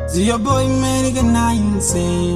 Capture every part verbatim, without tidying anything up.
See your boy made it nice.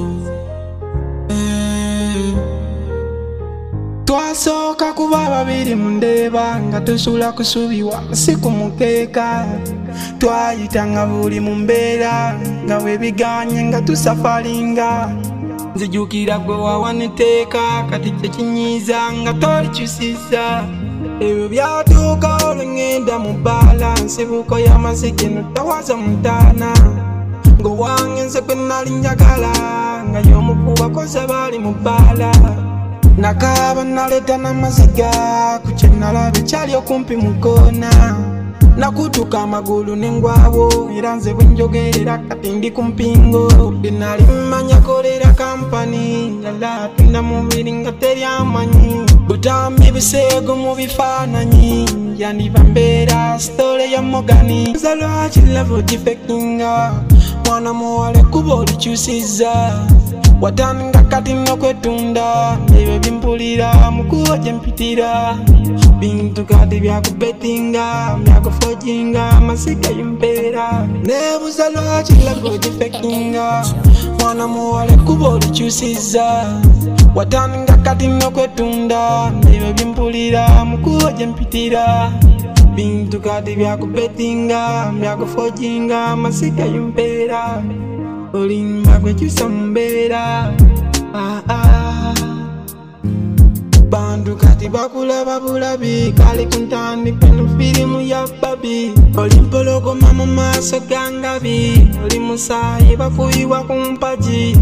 Twasoka kuba babiri mundeba nga tusula kusubiwa siku mukeka twayitanga buli mumbeera nga webiganye nga tusafalinga nzijukira gwe wawaniteeka kati kyekinyiiza nga tolikyusiza ebyo byatuuka olwengenda mu bbaala nsibuko y'amazike notawaza mutaana ng'owange nze gwe nali njagala nga y'omukuba koze baali mu bbaala nakaba naleta n'amaziga ku kye nalaba ekyali okumpi mu koona nakutuka amagulu n'engwawo era nze bwe njogerera kati ndi ku mpingo bye nali mmanya kolera kampani yala atunda mubiri nga teryamanyi butambi biseego mu bifaananyi yandiba mbeera sitole ya mogani nza lwaki levo gifekinga mwana muwale kuba olikyusiza watanga kati nokwetunda ebyo bimpulira mukuba gye mpitira bintu kati byakubetinga byakufojinga amasika y'impeera nebuuza lwaki levo gifekinga mwana muwale kuba olikyusiza watanga kati nokwetunda ebyo bimpulira mukuba gye mpitira bintu kati byakubetinga byakufojinga amasika y'impeera olimba gwekyusa mumbeera ah, ah. Bantu kati bakulaba bulabi kali kuntandika eno firimu ya babi olimpologoma mu maaso gangabi oli musaayi bakuyiwa ku mpagi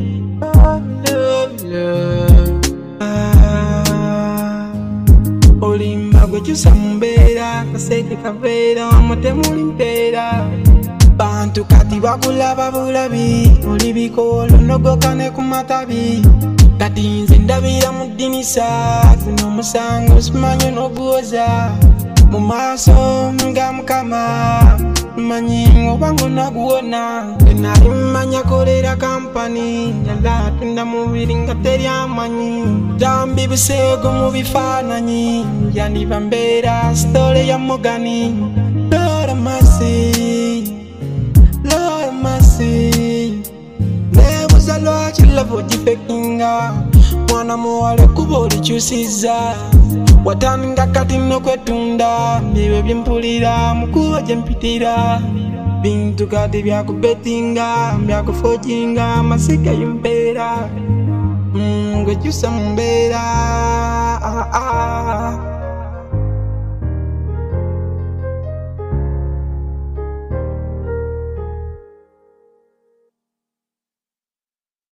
olimba gwekyusa mumbeera kaseke kaveera wamutemuli mpeera bantu kati bakulaba bulabi oli bikoolo nogokane ku matabi kati nze ndabira mu ddinisa guno omusango simanyi n'oguwoza mu maaso nga mukama mmanyi oba ngonaguwona enali mmanya kolera kampani yala atunda mubiri nga teryamanyi tambi biseego mu bifaananyi yandiba mbeera sitole ya mogani Lord mercy Lord mercy nebuuza lwaki levo gifekinga mwana muwale kuba olikyusiza watanga kati nokwetunda ebyo bimpulira mukuba gye mpitira bintu kati byakubetinga byakufojinga amasika y'impeera mm, gwekyusa mumbeera ah, ah.